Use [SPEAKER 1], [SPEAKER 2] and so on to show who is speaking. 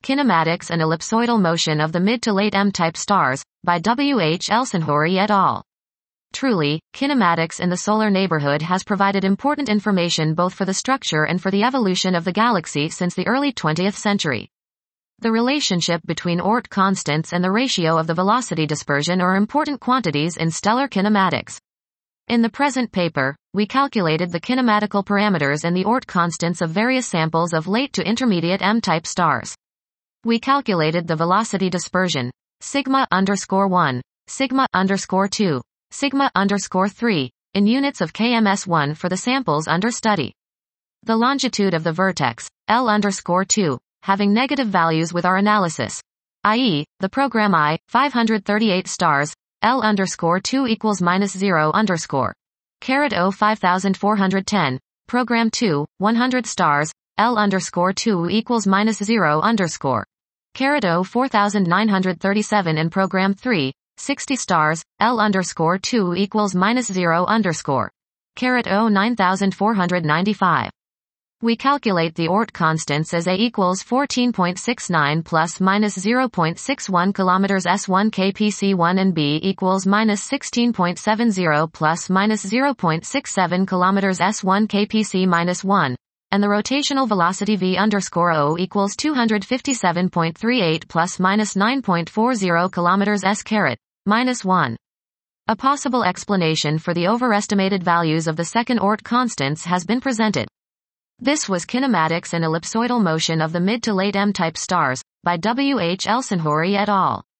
[SPEAKER 1] Kinematics and Ellipsoidal Motion of the Mid to Late M-Type Stars, by W. H. Elsenhouri et al. Truly, kinematics in the solar neighborhood has provided important information both for the structure and for the evolution of the galaxy since the early 20th century. The relationship between Oort constants and the ratio of the velocity dispersion are important quantities in stellar kinematics. In the present paper, we calculated the kinematical parameters and the Oort constants of various samples of late to intermediate M-type stars. We calculated the velocity dispersion, sigma_1, sigma_2, sigma_3, in units of kms1 for the samples under study. The longitude of the vertex, L_2, having negative values with our analysis, i.e., the program I, 538 stars, L_2 equals -0 caret O 5410, program 2, 100 stars, L_2 equals -0 caret O 4937 and program 3, 60 stars, L_2 equals -0 caret O 9495. We calculate the Oort constants as A equals 14.69 plus minus 0.61 km S1 kpc1 and B equals minus 16.70 plus minus 0.67 km S1 kpc minus 1, and the rotational velocity V_O equals 257.38 plus minus 9.40 km S caret minus 1. A possible explanation for the overestimated values of the second Oort constants has been presented. This was Kinematics and Ellipsoidal Motion of the Mid to Late M-Type Stars, by W. H. Elsenhouri et al.